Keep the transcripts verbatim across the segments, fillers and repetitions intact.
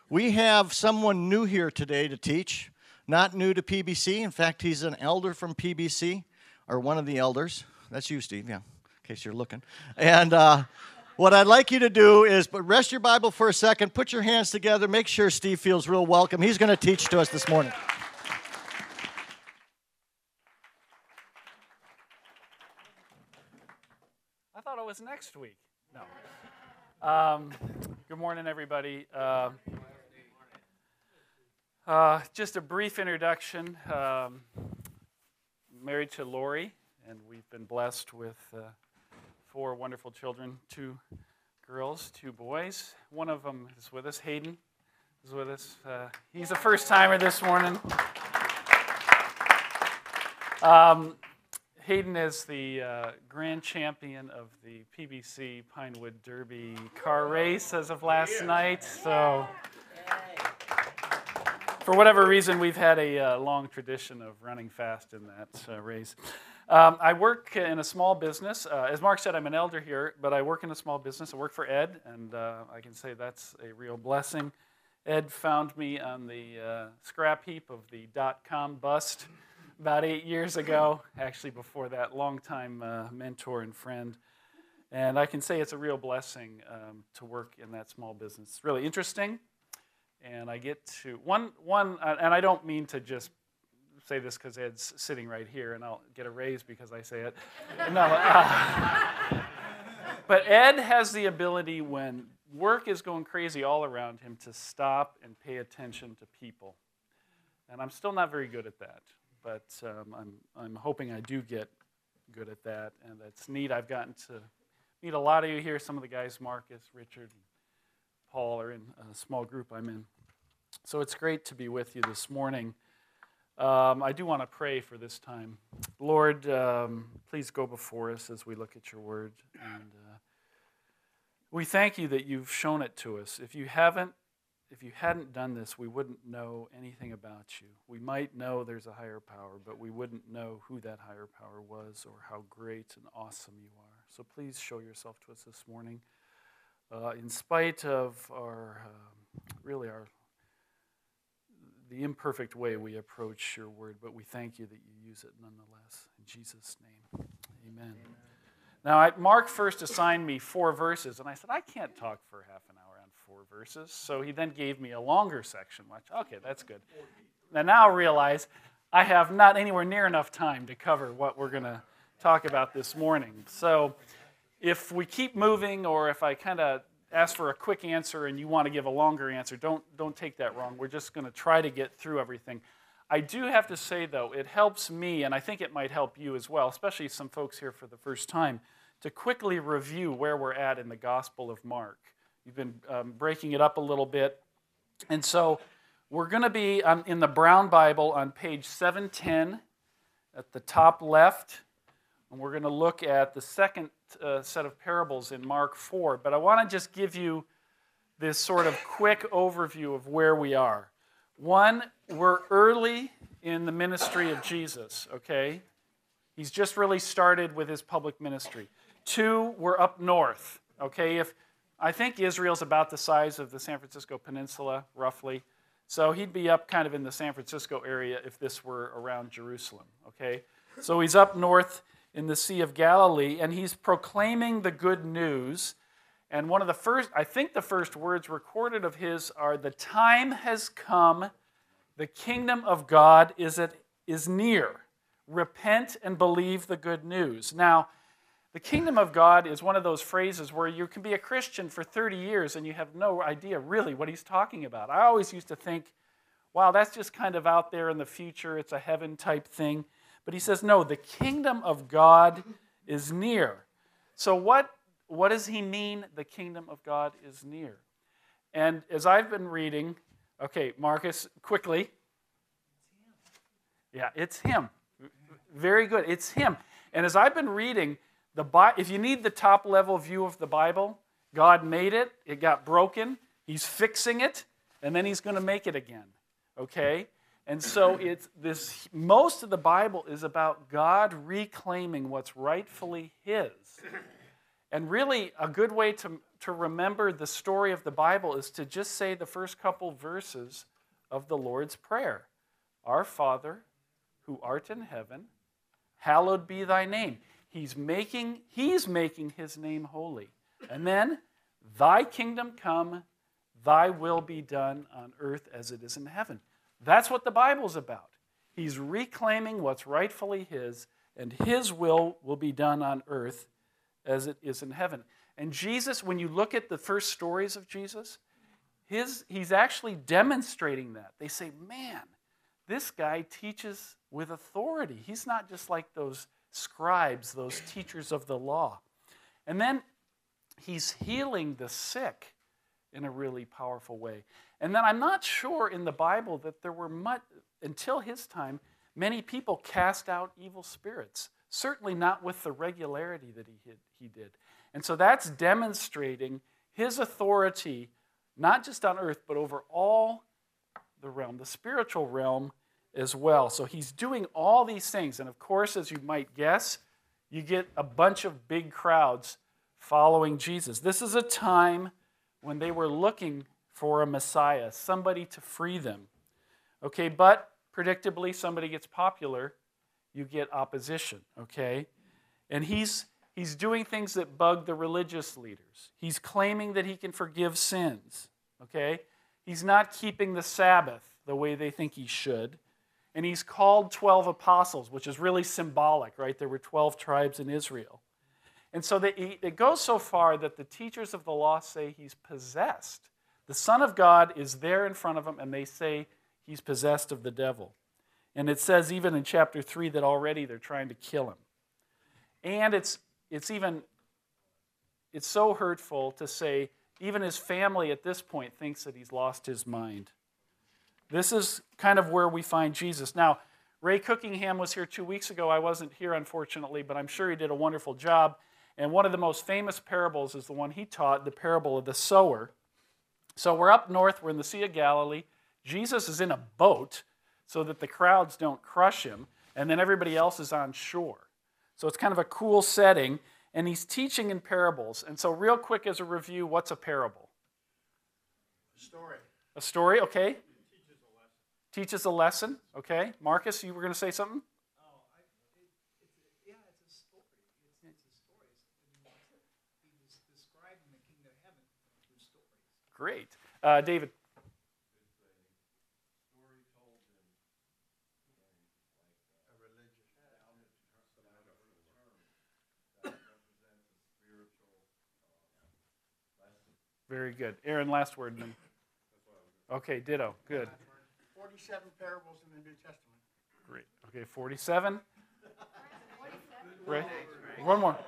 We have someone new here today to teach, not new to P B C. In fact, he's an elder from P B C, or one of the elders. That's you, Steve, yeah, in case you're looking. And uh, what I'd like you to do is but rest your Bible for a second, put your hands together, make sure Steve feels real welcome. He's going to teach to us this morning. I thought it was next week. No. Um, good morning, everybody. Uh, uh, just a brief introduction. Um, married to Lori, and we've been blessed with uh, four wonderful children, two girls, two boys. One of them is with us, Hayden is with us. Uh, he's a first-timer this morning. Um, Hayden is the uh, grand champion of the P B C Pinewood Derby car race as of last night. So, for whatever reason, we've had a uh, long tradition of running fast in that uh, race. Um, I work in a small business. Uh, as Mark said, I'm an elder here, but I work in a small business. I work for Ed, and uh, I can say that's a real blessing. Ed found me on the uh, scrap heap of the dot-com bust about eight years ago, actually before that, longtime uh, mentor and friend. And I can say it's a real blessing um, to work in that small business. It's really interesting, and I get to, one, one, uh, and I don't mean to just say this because Ed's sitting right here, and I'll get a raise because I say it. No, uh, but Ed has the ability when work is going crazy all around him to stop and pay attention to people. And I'm still not very good at that. But um, I'm I'm hoping I do get good at that, and that's neat. I've gotten to meet a lot of you here. Some of the guys, Marcus, Richard, and Paul, are in a small group I'm in. So it's great to be with you this morning. Um, I do want to pray for this time. Lord, um, please go before us as we look at your word. And uh, we thank you that you've shown it to us. If you haven't, If you hadn't done this, we wouldn't know anything about you. We might know there's a higher power, but we wouldn't know who that higher power was or how great and awesome you are. So please show yourself to us this morning. Uh, in spite of our, um, really our, the imperfect way we approach your word, but we thank you that you use it nonetheless. In Jesus' name, amen. amen. Now, I, Mark first assigned me four verses, and I said, I can't talk for half an hour on four verses. So he then gave me a longer section, which, okay, that's good. And now I realize I have not anywhere near enough time to cover what we're going to talk about this morning. So if we keep moving, or if I kind of ask for a quick answer and you want to give a longer answer, don't, don't take that wrong. We're just going to try to get through everything. I do have to say, though, it helps me, and I think it might help you as well, especially some folks here for the first time, to quickly review where we're at in the Gospel of Mark. You've been um, breaking it up a little bit. And so we're going to be um, in the Brown Bible on page seven ten at the top left. And we're going to look at the second uh, set of parables in Mark four. But I want to just give you this sort of quick overview of where we are. One, we're early in the ministry of Jesus, okay? He's just really started with his public ministry. Two, we're up north, okay? If I think Israel's about the size of the San Francisco Peninsula, roughly. So he'd be up kind of in the San Francisco area if this were around Jerusalem, okay? So he's up north in the Sea of Galilee, and he's proclaiming the good news. And one of the first, I think the first words recorded of his are, the time has come, the kingdom of God is, at, is near. Repent and believe the good news. Now, the kingdom of God is one of those phrases where you can be a Christian for thirty years and you have no idea really what he's talking about. I always used to think, wow, that's just kind of out there in the future. It's a heaven type thing. But he says, no, the kingdom of God is near. So what, what does he mean, the kingdom of God is near? And as I've been reading, okay, Marcus, quickly. Yeah, it's him. Very good. It's him. And as I've been reading, the Bi- if you need the top level view of the Bible, God made it. It got broken. He's fixing it, and then he's going to make it again. Okay? And so it's this. Most of the Bible is about God reclaiming what's rightfully his. And really, a good way to, to remember the story of the Bible is to just say the first couple verses of the Lord's Prayer. Our Father, who art in heaven, hallowed be thy name. He's making, he's making his name holy. And then, thy kingdom come, thy will be done on earth as it is in heaven. That's what the Bible's about. He's reclaiming what's rightfully his, and his will will be done on earth as it is in heaven. And Jesus, when you look at the first stories of Jesus, his, he's actually demonstrating that. They say, man, this guy teaches with authority. He's not just like those scribes, those teachers of the law. And then he's healing the sick in a really powerful way. And then I'm not sure in the Bible that there were much, until his time, many people cast out evil spirits. Certainly not with the regularity that he, he did. And so that's demonstrating his authority, not just on earth, but over all the realm, the spiritual realm as well. So he's doing all these things. And of course, as you might guess, you get a bunch of big crowds following Jesus. This is a time when they were looking for a Messiah, somebody to free them. Okay, but predictably, somebody gets popular, you get opposition, okay? And he's he's doing things that bug the religious leaders. He's claiming that he can forgive sins, okay? He's not keeping the Sabbath the way they think he should. And he's called twelve apostles, which is really symbolic, right? There were twelve tribes in Israel. And so they, it goes so far that the teachers of the law say he's possessed. The Son of God is there in front of them, and they say he's possessed of the devil. And it says even in chapter three that already they're trying to kill him. And it's it's even, it's so hurtful to say even his family at this point thinks that he's lost his mind. This is kind of where we find Jesus. Now, Ray Cookingham was here two weeks ago. I wasn't here, unfortunately, but I'm sure he did a wonderful job. And one of the most famous parables is the one he taught, the parable of the sower. So we're up north, we're in the Sea of Galilee. Jesus is in a boat so that the crowds don't crush him, and then everybody else is on shore. So it's kind of a cool setting, and he's teaching in parables. And so real quick as a review, what's a parable? A story. A story, okay. Teaches a lesson, okay. Marcus, you were going to say something? Oh, I, it, it's a, yeah, it's a story. It's, it's a story. He was describing the kingdom of heaven through stories. Great. Uh, David. Very good. Aaron, last word. Then. Okay, ditto. Good. forty-seven parables in the New Testament. Great. Okay, forty-seven. Right. One more.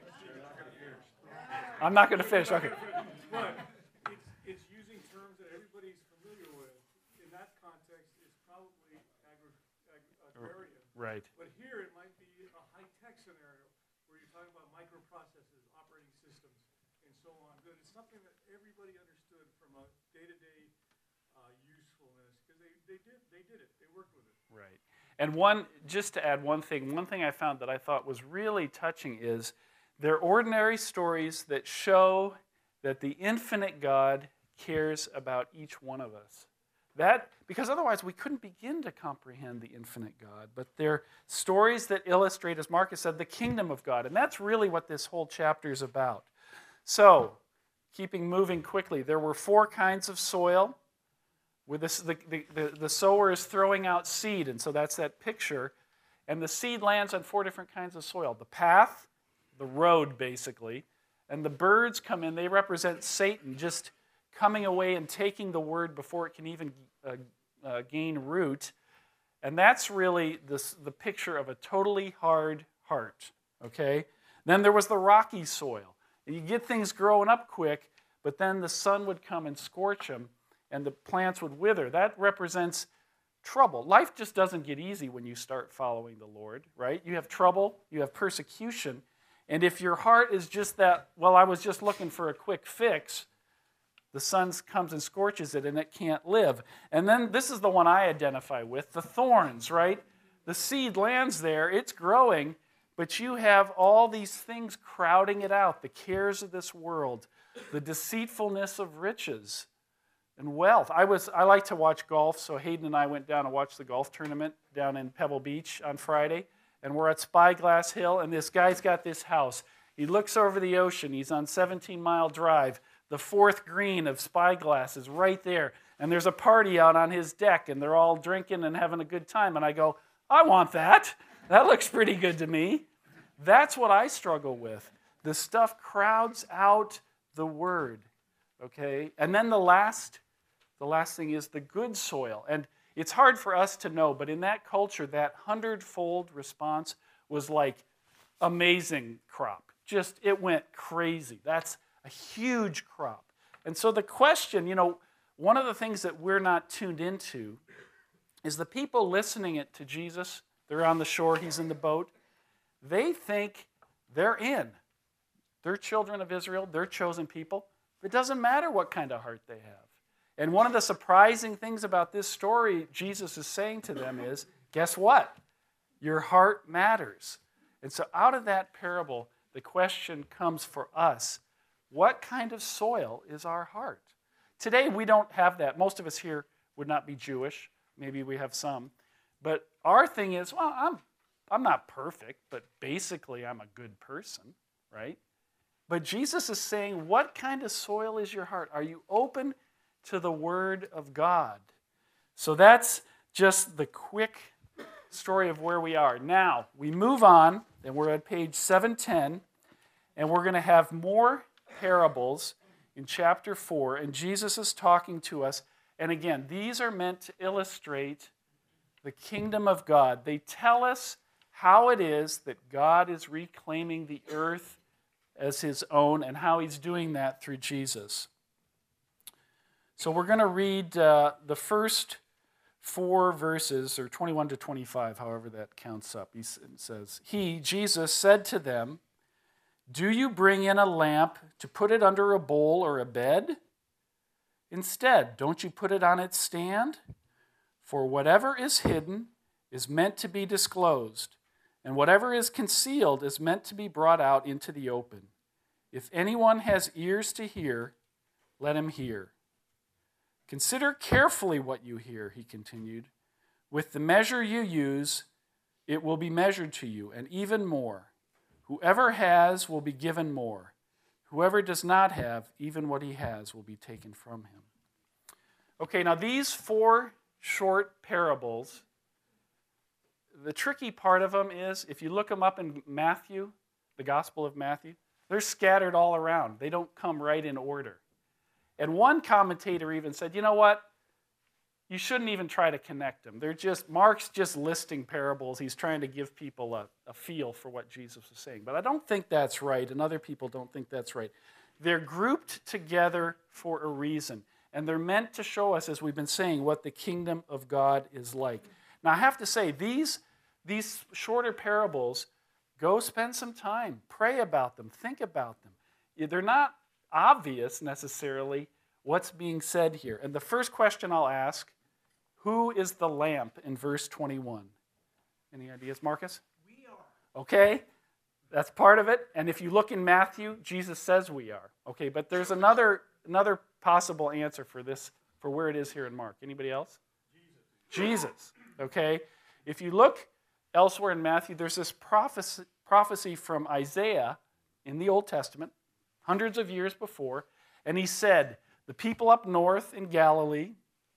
I'm not going to finish. Okay. But it's, it's using terms that everybody's familiar with. In that context, it's probably agri- ag- agrarian. Right. But here it might be a high-tech scenario where you're talking about microprocessors, operating systems, and so on. But it's something that everybody understood from a day-to-day uh, usefulness because they, they did they did it. They worked with it. Right. And one, just to add one thing, one thing I found that I thought was really touching is they're ordinary stories that show that the infinite God cares about each one of us. That, because otherwise we couldn't begin to comprehend the infinite God. But they're stories that illustrate, as Marcus said, the kingdom of God. And that's really what this whole chapter is about. So, keeping moving quickly, there were four kinds of soil. Where this, the, the, the, the sower is throwing out seed, and so that's that picture. And the seed lands on four different kinds of soil. The path, the road, basically. And the birds come in. They represent Satan just coming away and taking the word before it can even uh, uh, gain root. And that's really this, the picture of a totally hard heart. Okay? Then there was the rocky soil. And you get things growing up quick, but then the sun would come and scorch them, and the plants would wither. That represents trouble. Life just doesn't get easy when you start following the Lord, right? You have trouble, you have persecution, and if your heart is just that, well, I was just looking for a quick fix, the sun comes and scorches it, and it can't live. And then this is the one I identify with, the thorns, right? The seed lands there, it's growing, but you have all these things crowding it out, the cares of this world, the deceitfulness of riches and wealth. I was I like to watch golf, so Hayden and I went down and watched the golf tournament down in Pebble Beach on Friday, and we're at Spyglass Hill, and this guy's got this house. He looks over the ocean. He's on seventeen mile Drive. The fourth green of Spyglass is right there, and there's a party out on his deck, and they're all drinking and having a good time, and I go, I want that. That looks pretty good to me. That's what I struggle with. The stuff crowds out the word, okay? And then the last, the last thing is the good soil. And it's hard for us to know, but in that culture, that hundredfold response was like amazing crop. Just, it went crazy. That's a huge crop. And so the question, you know, one of the things that we're not tuned into is the people listening it to Jesus. They're on the shore, he's in the boat. They think they're in. They're children of Israel, they're chosen people. It doesn't matter what kind of heart they have. And one of the surprising things about this story Jesus is saying to them is, guess what? Your heart matters. And so out of that parable, the question comes for us, what kind of soil is our heart? Today we don't have that. Most of us here would not be Jewish. Maybe we have some. But our thing is, well, I'm, I'm not perfect, but basically I'm a good person, right? But Jesus is saying, what kind of soil is your heart? Are you open to the Word of God? So that's just the quick story of where we are. Now, we move on, and we're at page seven ten, and we're going to have more parables in chapter four, and Jesus is talking to us. And again, these are meant to illustrate the kingdom of God. They tell us how it is that God is reclaiming the earth as his own and how he's doing that through Jesus. So we're going to read uh, the first four verses, or twenty-one to twenty-five, however that counts up. He says, He, Jesus, said to them, Do you bring in a lamp to put it under a bowl or a bed? Instead, don't you put it on its stand? For whatever is hidden is meant to be disclosed, and whatever is concealed is meant to be brought out into the open. If anyone has ears to hear, let him hear. Consider carefully what you hear, he continued. With the measure you use, it will be measured to you, and even more. Whoever has will be given more. Whoever does not have, even what he has will be taken from him. Okay, now these four short parables, the tricky part of them is, if you look them up in Matthew, the Gospel of Matthew, they're scattered all around. They don't come right in order. And one commentator even said, you know what? You shouldn't even try to connect them. They're just, Mark's just listing parables. He's trying to give people a, a feel for what Jesus is saying. But I don't think that's right, and other people don't think that's right. They're grouped together for a reason. And they're meant to show us, as we've been saying, what the kingdom of God is like. Now, I have to say, these, these shorter parables, go spend some time. Pray about them. Think about them. They're not obvious, necessarily, what's being said here. And the first question I'll ask, who is the lamp in verse twenty-one? Any ideas, Marcus? We are. Okay, that's part of it. And if you look in Matthew, Jesus says we are. Okay, but there's another another possible answer for this, for where it is here in Mark. Anybody else? Jesus. Jesus. Okay. If you look elsewhere in Matthew, there's this prophecy, prophecy from Isaiah in the Old Testament, hundreds of years before, and he said, the people up north in Galilee,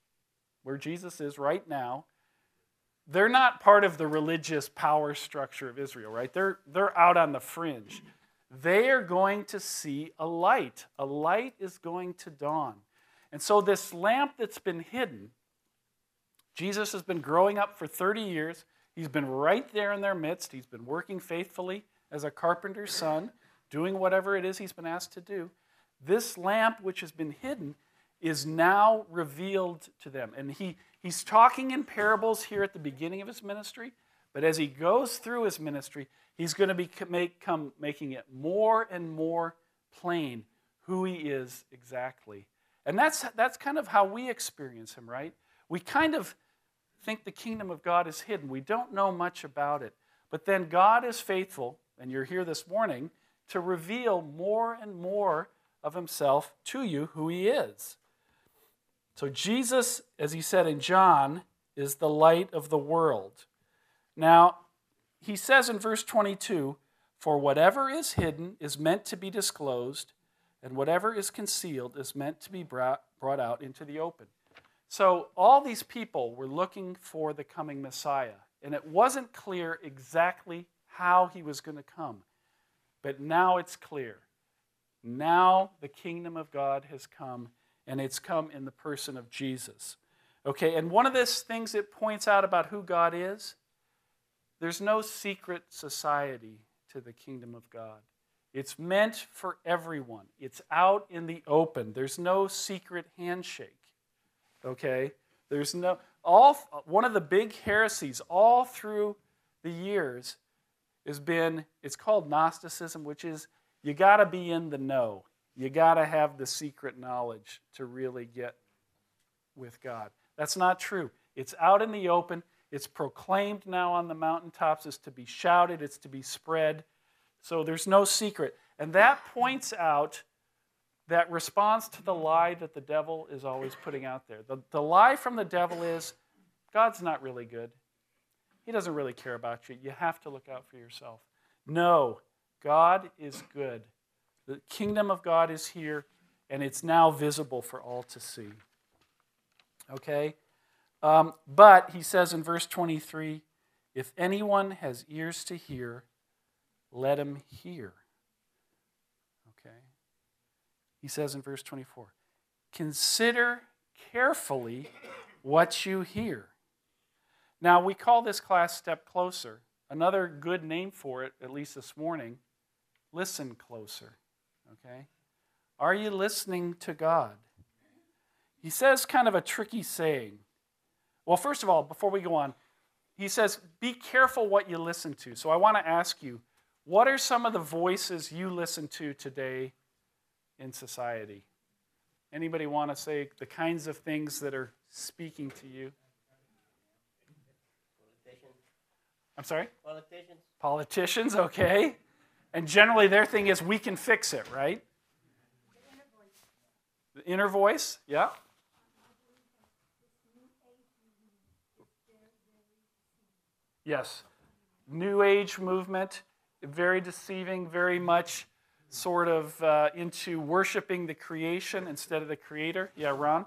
where Jesus is right now, they're not part of the religious power structure of Israel, right? They're, they're out on the fringe. They are going to see a light. A light is going to dawn. And so this lamp that's been hidden, Jesus has been growing up for thirty years. He's been right there in their midst. He's been working faithfully as a carpenter's son, doing whatever it is he's been asked to do. This lamp, which has been hidden, is now revealed to them. And he, he's talking in parables here at the beginning of his ministry, but as he goes through his ministry, he's going to be make, come, making it more and more plain who he is exactly. And that's, that's kind of how we experience him, right? We kind of think the kingdom of God is hidden. We don't know much about it. But then God is faithful, and you're here this morning, to reveal more and more of himself to you who he is. So Jesus, as he said in John, is the light of the world. Now, he says in verse twenty-two, for whatever is hidden is meant to be disclosed, and whatever is concealed is meant to be brought, brought out into the open. So all these people were looking for the coming Messiah, and it wasn't clear exactly how he was going to come. But now it's clear. Now the kingdom of God has come, and it's come in the person of Jesus. Okay, and one of the things it points out about who God is, there's no secret society to the kingdom of God. It's meant for everyone. It's out in the open. There's no secret handshake. Okay? There's no all one of the big heresies all through the years has been, it's called Gnosticism, which is you got to be in the know. You got to have the secret knowledge to really get with God. That's not true. It's out in the open. It's proclaimed now on the mountaintops. It's to be shouted. It's to be spread. So there's no secret. And that points out that response to the lie that the devil is always putting out there. The, the lie from the devil is, God's not really good. He doesn't really care about you. You have to look out for yourself. No, God is good. The kingdom of God is here, and it's now visible for all to see. Okay? Um, but, he says in verse twenty-three, if anyone has ears to hear, let him hear. Okay? He says in verse twenty-four, consider carefully what you hear. Now, we call this class Step Closer. Another good name for it, at least this morning, listen closer. Okay? Are you listening to God? He says kind of a tricky saying. Well, first of all, before we go on, he says, be careful what you listen to. So I want to ask you, what are some of the voices you listen to today in society? Anybody want to say the kinds of things that are speaking to you? Politicians. I'm sorry? Politicians. Politicians, okay. And generally their thing is we can fix it, right? The inner voice, yeah. Yes. New Age movement, very deceiving, very much sort of uh, into worshiping the creation instead of the creator. Yeah, Ron?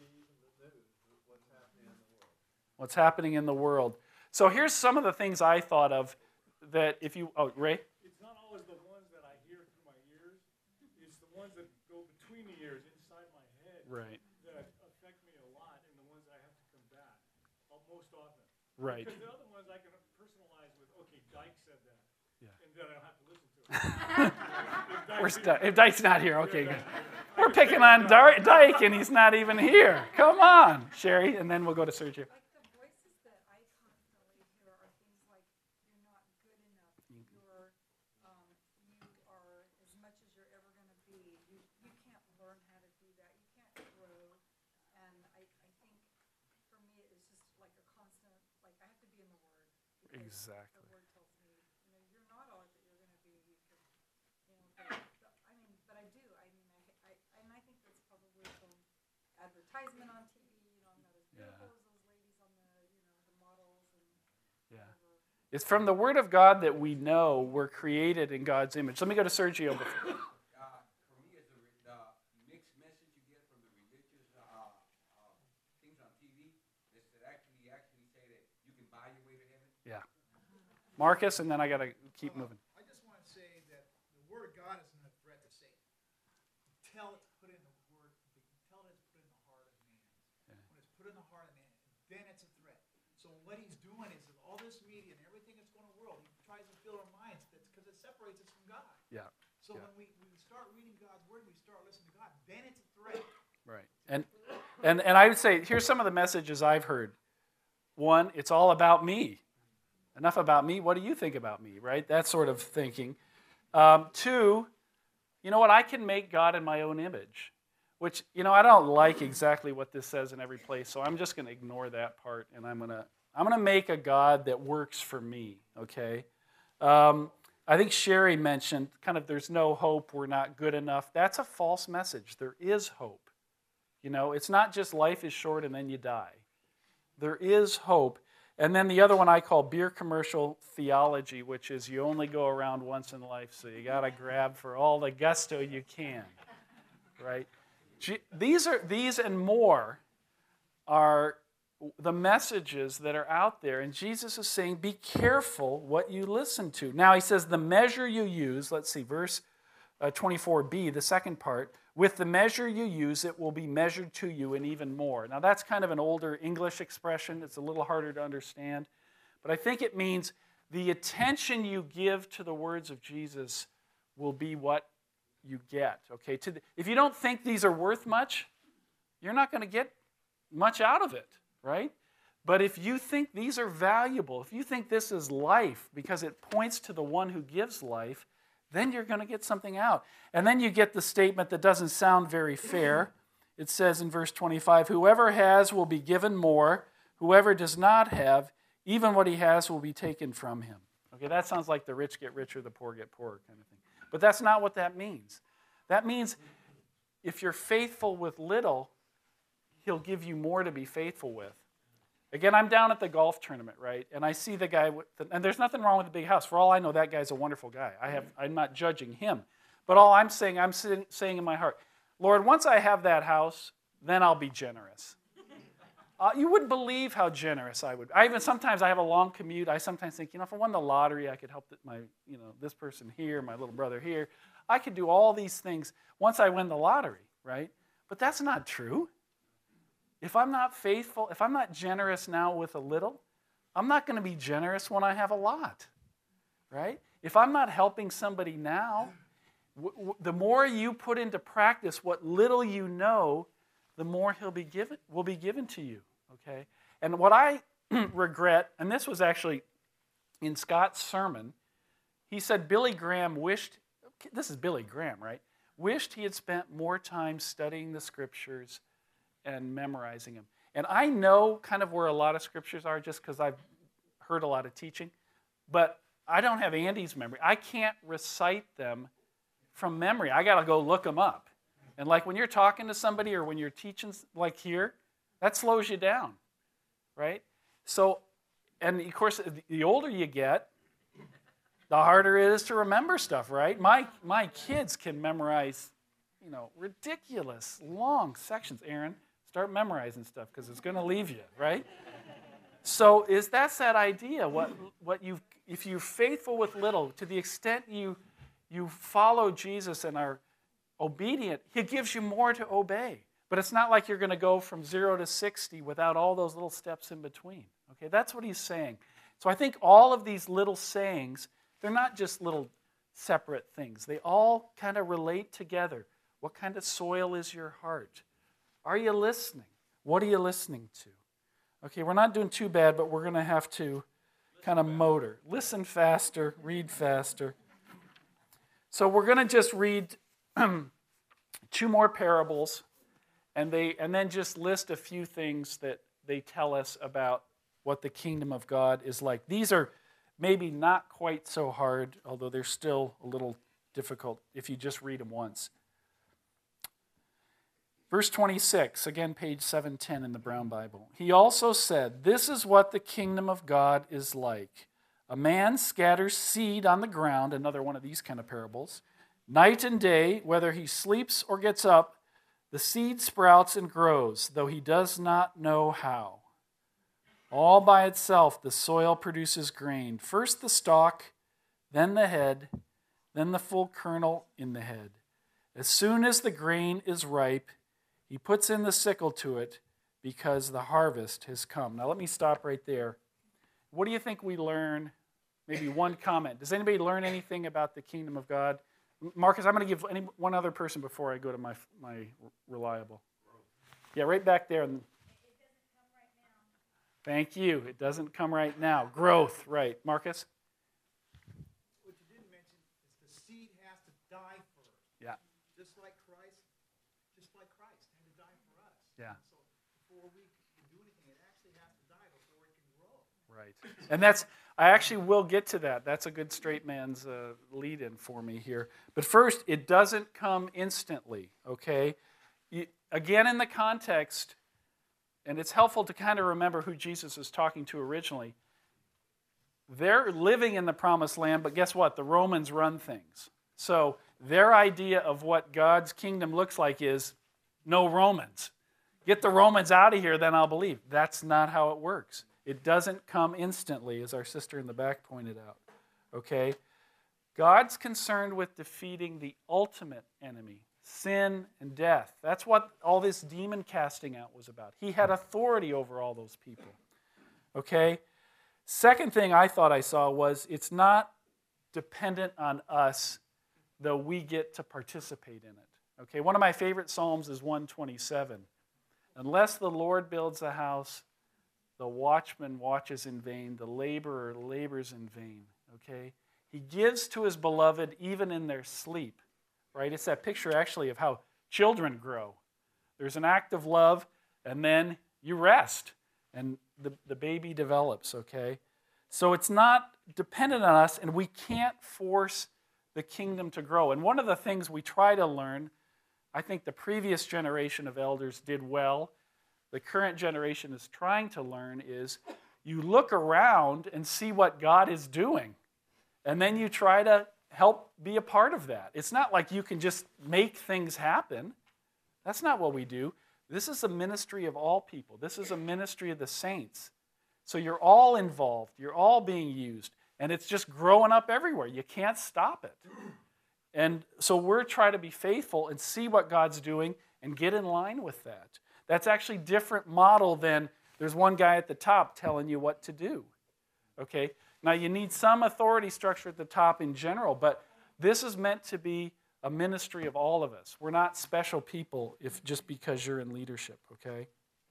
What's happening in the world. So here's some of the things I thought of that if you, oh, Ray? It's not always the ones that I hear through my ears. It's the ones that go between the ears, inside my head, Right. that affect me a lot, and the ones I have to combat uh, most often. Right. Because the other ones I can personalize with, okay, Dyke said that, Yeah. and then I don't have to listen to it. If Where's Dyke- Dyke? If Dyke's not here, okay, good. We're picking on Dar- Dyke and he's not even here. Come on, Sherry, and then we'll go to Sergio. Like the voices that I constantly hear are things like, you're not good enough, you're, um, you are as much as you're ever going to be, you, you can't learn how to do that, you can't grow, and I, I think for me it's just like a constant, like I have to be in the Word. because Exactly. The Word tells me, you know, you're not all that you're going to be, you can, you know, but, but, I mean, but I do, I mean, I, I, and I think that's probably from advertisement on T V, you know, I'm not as beautiful as those ladies on the, you know, the models and Yeah. whatever. It's from the Word of God that we know we're created in God's image. Let me go to Sergio before. Uh, for me, it's the, re- the mixed message you get from the religious uh, uh, things on T V. Is that actually actually say that you can buy your way to heaven. Yeah. Marcus, and then I got to keep moving. I just want to say that the Word of God isn't a threat to Satan. Until it's put in the Word, until it's put in the heart of man. When it's put in the heart of man, then it's a threat. So what he's doing is that all this media and everything that's going on in the world, he tries to fill our minds because it separates us from God. Yeah. So Yeah. when we, we start reading God's Word, we start listening to God, then it's a threat. Right. And and and I would say here's some of the messages I've heard. One, it's all about me. Enough about me. What do you think about me? Right? That sort of thinking. Um, two, you know what? I can make God in my own image. Which, you know, I don't like exactly what this says in every place, so I'm just going to ignore that part, and I'm going to I'm going to make a God that works for me. Okay. Um, I think Sherry mentioned kind of there's no hope, we're not good enough. That's a false message. There is hope. You know, it's not just life is short and then you die. There is hope. And then the other one I call beer commercial theology, which is you only go around once in life, so you got to grab for all the gusto you can, right? These are these and more are the messages that are out there, and Jesus is saying, be careful what you listen to. Now he says, the measure you use, let's see, verse uh, twenty-four b, the second part, with the measure you use, it will be measured to you and even more. Now that's kind of an older English expression. It's a little harder to understand, but I think it means the attention you give to the words of Jesus will be what you get. Okay, to the, if you don't think these are worth much, you're not going to get much out of it. Right? But if you think these are valuable, if you think this is life because it points to the one who gives life, then you're going to get something out. And then you get the statement that doesn't sound very fair. It says in verse twenty-five, whoever has will be given more. Whoever does not have, even what he has will be taken from him. Okay, that sounds like the rich get richer, the poor get poorer kind of thing. But that's not what that means. That means if you're faithful with little, he'll give you more to be faithful with. Again, I'm down at the golf tournament, right? And I see the guy, with the, and there's nothing wrong with the big house. For all I know, that guy's a wonderful guy. I have, I'm not judging him. But all I'm saying, I'm sitting, saying in my heart, Lord, once I have that house, then I'll be generous. Uh, you wouldn't believe how generous I would. I even sometimes I have a long commute. I sometimes think, you know, if I won the lottery, I could help my, you know, this person here, my little brother here. I could do all these things once I win the lottery, right? But that's not true. If I'm not faithful, if I'm not generous now with a little, I'm not going to be generous when I have a lot, right? If I'm not helping somebody now, w- w- the more you put into practice what little you know, the more he'll be given, will be given to you, okay? And what I regret, and this was actually in Scott's sermon, he said Billy Graham wished, this is Billy Graham, right? Wished he had spent more time studying the scriptures and memorizing them. And I know kind of where a lot of scriptures are just because I've heard a lot of teaching, but I don't have Andy's memory. I can't recite them from memory. I got to go look them up. And like when you're talking to somebody or when you're teaching like here, that slows you down, right? So, and of course, the older you get, the harder it is to remember stuff, right? My my kids can memorize, you know, ridiculous long sections. Aaron, start memorizing stuff because it's going to leave you, right? So is that's that idea. What what you if you're faithful with little, to the extent you you follow Jesus and are obedient, he gives you more to obey. But it's not like you're going to go from zero to sixty without all those little steps in between. Okay, that's what he's saying. So I think all of these little sayings, they're not just little separate things. They all kind of relate together. What kind of soil is your heart? Are you listening? What are you listening to? Okay, we're not doing too bad, but we're going to have to kind of motor. Listen faster, read faster. So we're going to just read two more parables, and they and then just list a few things that they tell us about what the kingdom of God is like. These are maybe not quite so hard, although they're still a little difficult if you just read them once. Verse twenty-six, again, page seven ten in the Brown Bible. He also said, "This is what the kingdom of God is like. A man scatters seed on the ground," another one of these kind of parables. "Night and day, whether he sleeps or gets up, the seed sprouts and grows, though he does not know how. All by itself, the soil produces grain. First the stalk, then the head, then the full kernel in the head. As soon as the grain is ripe, he puts in the sickle to it because the harvest has come." Now let me stop right there. What do you think we learn? Maybe one comment. Does anybody learn anything about the kingdom of God? Marcus, I'm going to give any, one other person before I go to my my reliable. Yeah, right back there. Thank you. It doesn't come right now. Growth, right. Marcus? What you didn't mention is the seed has to die first. Yeah. Just like Christ, just like Christ had to die for us. Yeah. So before we can do anything, it actually has to die before it can grow. Right. And that's, I actually will get to that. That's a good straight man's uh, lead-in for me here. But first, it doesn't come instantly, okay? You, again, in the context, and it's helpful to kind of remember who Jesus is talking to originally. They're living in the promised land, but guess what? The Romans run things. So their idea of what God's kingdom looks like is no Romans. Get the Romans out of here, then I'll believe. That's not how it works. It doesn't come instantly, as our sister in the back pointed out. Okay? God's concerned with defeating the ultimate enemy, sin and death. That's what all this demon casting out was about. He had authority over all those people. Okay? Second thing I thought I saw was it's not dependent on us, though we get to participate in it. Okay? One of my favorite Psalms is one twenty-seven. Unless the Lord builds a house, the watchman watches in vain, the laborer labors in vain, okay? He gives to his beloved even in their sleep, right? It's that picture actually of how children grow. There's an act of love, and then you rest, and the, the baby develops, okay? So it's not dependent on us, and we can't force the kingdom to grow. And one of the things we try to learn, I think the previous generation of elders did well, the current generation is trying to learn, is you look around and see what God is doing. And then you try to help be a part of that. It's not like you can just make things happen. That's not what we do. This is a ministry of all people. This is a ministry of the saints. So you're all involved. You're all being used. And it's just growing up everywhere. You can't stop it. And so we're trying to be faithful and see what God's doing and get in line with that. That's actually a different model than there's one guy at the top telling you what to do. Okay? Now, you need some authority structure at the top in general, but this is meant to be a ministry of all of us. We're not special people if just because you're in leadership, okay?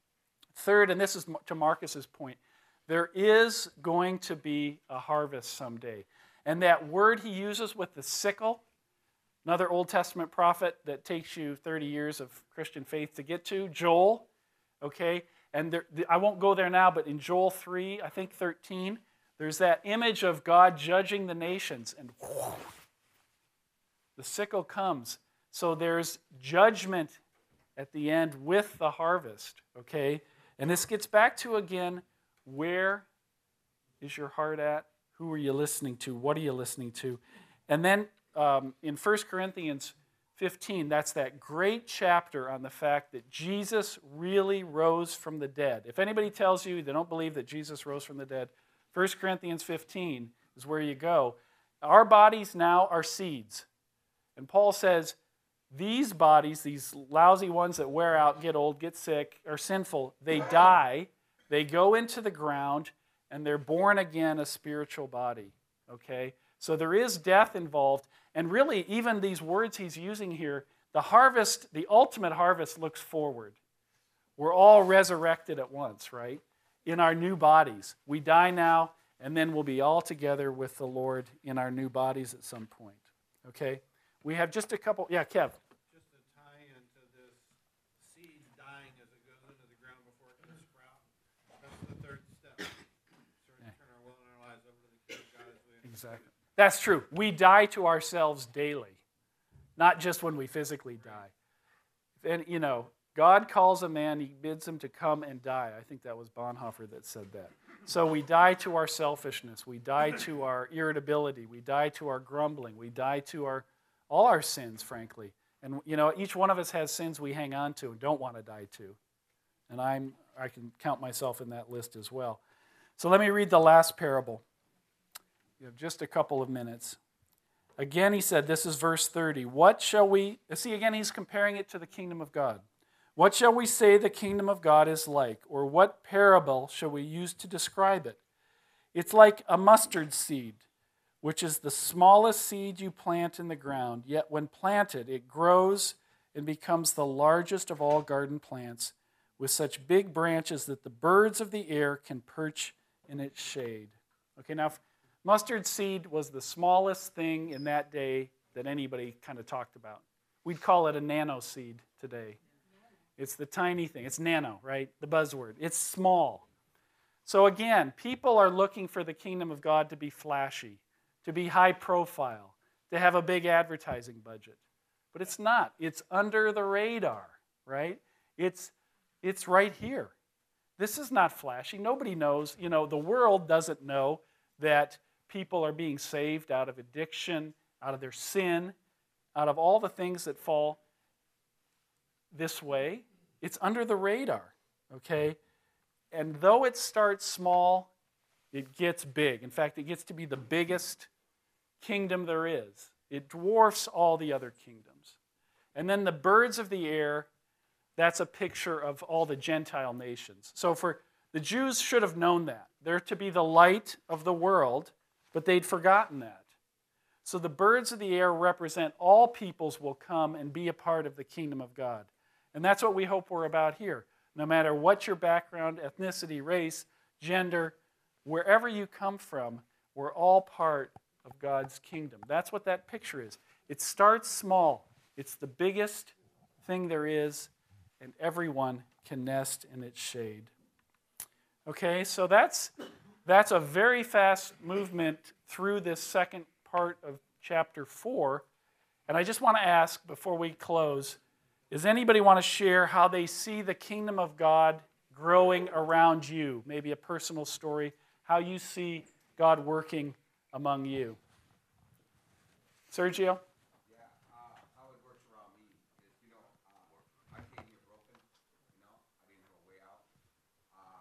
Third, and this is to Marcus's point, there is going to be a harvest someday. And that word he uses with the sickle, another Old Testament prophet that takes you thirty years of Christian faith to get to, Joel, okay? And there, I won't go there now, but in Joel three, I think thirteen, there's that image of God judging the nations, and whoosh, the sickle comes. So there's judgment at the end with the harvest, okay? And this gets back to, again, where is your heart at? Who are you listening to? What are you listening to? And then Um, in First Corinthians fifteen, that's that great chapter on the fact that Jesus really rose from the dead. If anybody tells you they don't believe that Jesus rose from the dead, First Corinthians fifteen is where you go. Our bodies now are seeds. And Paul says, these bodies, these lousy ones that wear out, get old, get sick, are sinful, they die, they go into the ground, and they're born again a spiritual body. Okay? So there is death involved. And really, even these words he's using here, the harvest, the ultimate harvest looks forward. We're all resurrected at once, right? In our new bodies. We die now, and then we'll be all together with the Lord in our new bodies at some point. Okay? We have just a couple, yeah, Kev. Just to tie into this seed dying as it goes into the ground before it can sprout. That's the third step. Sort of turn our will and our lives over to the kingdom of God as we Exactly. That's true. We die to ourselves daily, not just when we physically die. And, you know, God calls a man, he bids him to come and die. I think that was Bonhoeffer that said that. So we die to our selfishness. We die to our irritability. We die to our grumbling. We die to our all our sins, frankly. And, you know, each one of us has sins we hang on to and don't want to die to. And I'm I can count myself in that list as well. So let me read the last parable. You have just a couple of minutes. Again, he said, this is verse thirty. What shall we, see again, he's comparing it to the kingdom of God. What shall we say the kingdom of God is like? Or what parable shall we use to describe it? It's like a mustard seed, which is the smallest seed you plant in the ground. Yet when planted, it grows and becomes the largest of all garden plants, with such big branches that the birds of the air can perch in its shade. Okay, now, mustard seed was the smallest thing in that day that anybody kind of talked about. We'd call it a nano seed today. It's the tiny thing. It's nano, right? The buzzword. It's small. So again, people are looking for the kingdom of God to be flashy, to be high profile, to have a big advertising budget. But it's not. It's under the radar, right? It's, it's right here. This is not flashy. Nobody knows. You know, the world doesn't know that people are being saved out of addiction, out of their sin, out of all the things that fall this way. It's under the radar, okay? And though it starts small, it gets big. In fact, it gets to be the biggest kingdom there is. It dwarfs all the other kingdoms. And then the birds of the air, that's a picture of all the Gentile nations. So for the Jews should have known that. They're to be the light of the world, but they'd forgotten that. So the birds of the air represent all peoples will come and be a part of the kingdom of God. And that's what we hope we're about here. No matter what your background, ethnicity, race, gender, wherever you come from, we're all part of God's kingdom. That's what that picture is. It starts small. It's the biggest thing there is, and everyone can nest in its shade. Okay, so that's, that's a very fast movement through this second part of chapter four. And I just want to ask before we close, does anybody want to share how they see the kingdom of God growing around you? Maybe a personal story, how you see God working among you. Sergio? Yeah, uh, how it works around me is, you know, uh, I came here broken, you know, I didn't have a way out. Uh,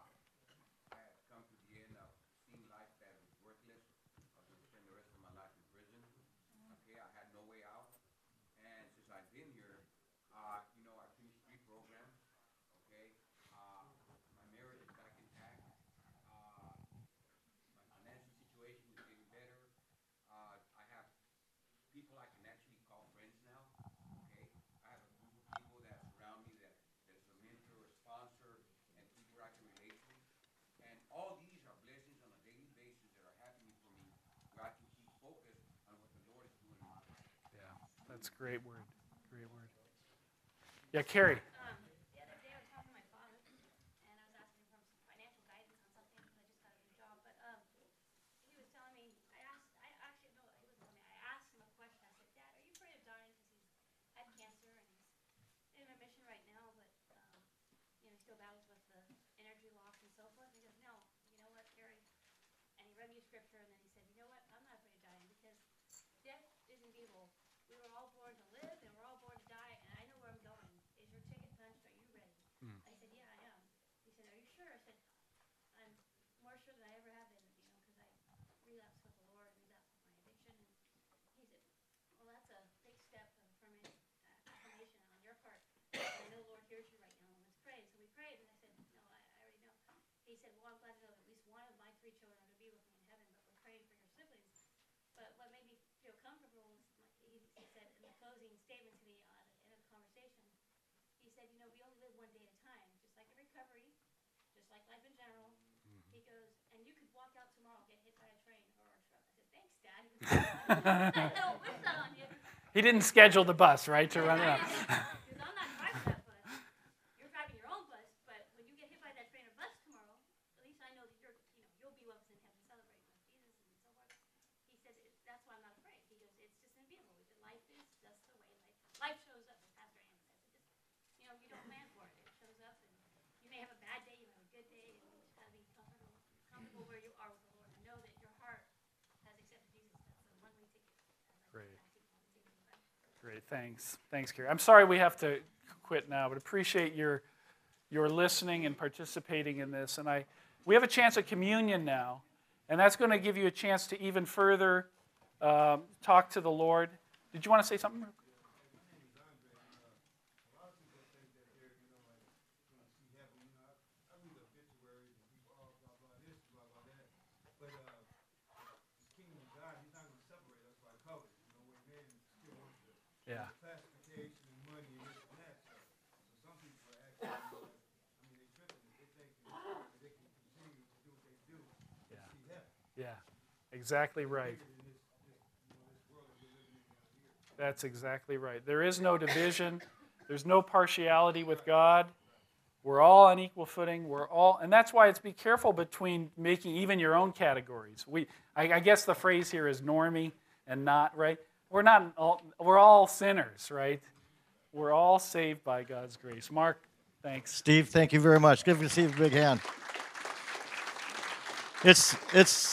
I had come to the end of seeing life that was worthless. I was going to spend the rest of my life in prison. Okay, I had no way out. And since I've been here, uh, you know, I finished three programs. Okay, uh, my marriage is back intact. Uh, my financial situation is getting better. Uh, I have people I can actually call friends now. Okay, I have a group of people that surround me that that's a mentor, a sponsor, and people I can relate to. And all these are blessings on a daily basis that are happening for me, where I can keep focused on what the Lord is doing in my life. Yeah, that's a great word. Great word. Yeah, Carrie. Um, the other day I was talking to my father, and I was asking him for some financial guidance on something because I just got a new job. But um, he was telling me, I asked, I actually no, he wasn't telling me. I asked him a question. I said, Dad, are you afraid of dying? Because he's had cancer and he's in remission right now, but um, you know, he still battles with the energy loss and so forth. And he goes, No, you know what, Carrie? And he read me a scripture, and then he said, You know what? I'm not afraid of dying because death isn't evil. We were all born to live, and we're all born to die, and I know where I'm going. Is your ticket punched? Are you ready? Mm. I said, yeah, I am. He said, are you sure? I said, I'm more sure than I ever have been, you know, because I relapsed with the Lord, relapsed with my addiction. And he said, well, that's a big step of affirmation, uh, affirmation on your part. And I know the Lord hears you right now. Let's pray. So we prayed, and I said, no, I, I already know. He said, well, I'm glad to know that at least one of my three children are going to be with me in heaven, but we're praying for your siblings. But what made me feel comfortable was he, he said in the closing statement to me uh, at the end of the conversation, he said, you know, we only live one day at a time, just like in recovery, just like life in general. Mm-hmm. He goes, and you could walk out tomorrow and get hit by a train or a truck. I said, thanks, Dad. He goes, I don't wish that on you. He didn't schedule the bus, right, to run it up. Because I'm not driving that bus. You're driving your own bus, but when you get hit by that train or bus tomorrow, at least I know that you're, you know, you'll be with us in heaven celebrating with Jesus and so forth. He said, that's why I'm not afraid. He goes, it's just inevitable. Life is just the way life, life shows up, as Pastor Amos says. It just, you know, you don't plan for it. It shows up, and you may have a bad day, you may have a good day, and you just got to be comfortable, comfortable where you are with the Lord, and know that your heart has accepted Jesus. That's a one-way ticket. Great. Great, thanks. Thanks, Carrie. I'm sorry we have to quit now, but appreciate your your listening and participating in this. And I, we have a chance at communion now, and that's going to give you a chance to even further um, talk to the Lord. Did you want to say something? Yeah. Classification and money and this and that. So, so some people are actually, I mean, they tripping. They think they can continue to do what they do. Yeah. See heaven. Yeah. Exactly right. That's exactly right. There is no division. There's no partiality with God. We're all on equal footing. We're all, and that's why it's be careful between making even your own categories. We, I, I guess the phrase here is normie and not, right? We're not all, we're all sinners, right? We're all saved by God's grace. Mark, thanks. Steve, thank you very much. Give Steve a big hand. It's it's